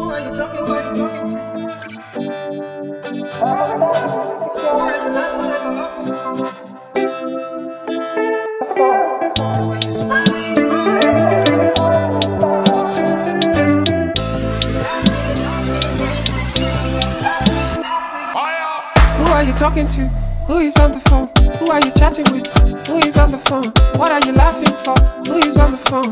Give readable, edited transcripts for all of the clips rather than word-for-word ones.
Who are you talking to? Who are you talking to? What are you laughing for? The way you smiling. Who are you talking to? Who is on the phone? Who are you chatting with? Who is on the phone? What are you laughing for? Who is on the phone?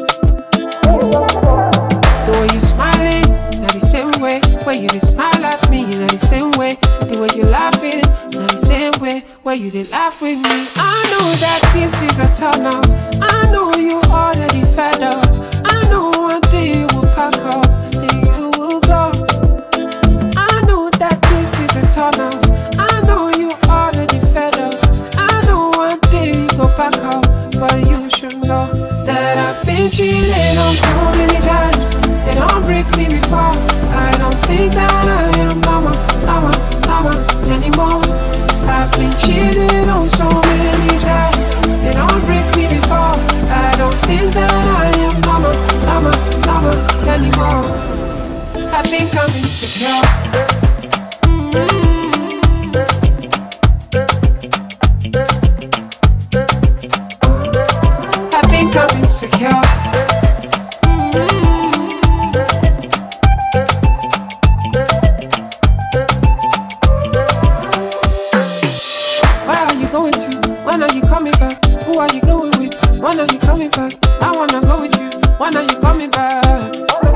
The way you smiling, not the same way. Where you did smile at me, not the same way. The way you laughing, not the same way. Where you did laugh with me. I know that this is a turn off. I know you already fed up. I know one day you will pack up and you will go. I know that this is a turn off. I know you already fed up. I know one day you go back up, but you should know that I've been cheated on so many times. They don't break me before. I don't think that I am mama anymore. I've been cheated on so many times. They don't break me before. I don't think that I am mama anymore. I think I'm insecure. I'm insecure. Where are you going to? When are you coming back? Who are you going with? When are you coming back? I wanna go with you. When are you coming back?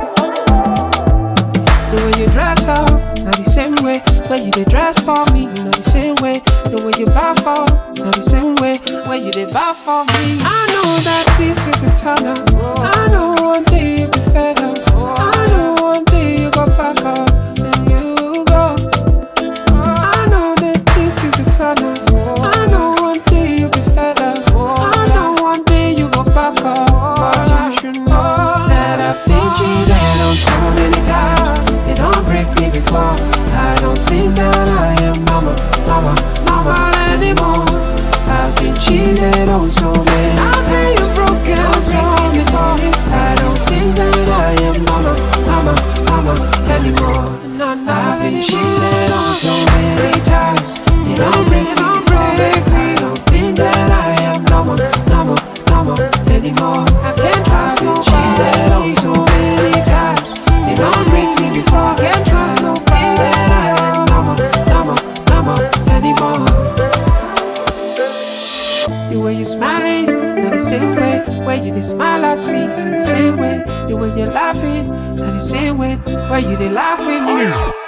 The way you dress up, not the same way. Where you did dress for me, not the same way. The way you buy for, not the same way. Where you did buy for me. I know that this is a turn up. I know one day you'll be fed up. I know one day you go back up and you go. I know that this is a turn up. I know one day you'll be fed up. I know one day you go back up. But you should know that I've been cheated on so many times. They don't break me before. I don't think that I am mama anymore. I've been cheated on so many times. I'll tell you broken so before. I don't think that I am mama anymore. I've been cheated on so many times. They don't break me before. I don't think that I am mama anymore. I can't trust no cheated on so many times. They don't break me before. I can't trust nobody that I am mama anymore. The way you smiling, not the same way. Where you did smile at me, not the same way. The way you're laughing, not the same way. Where you did laugh with me.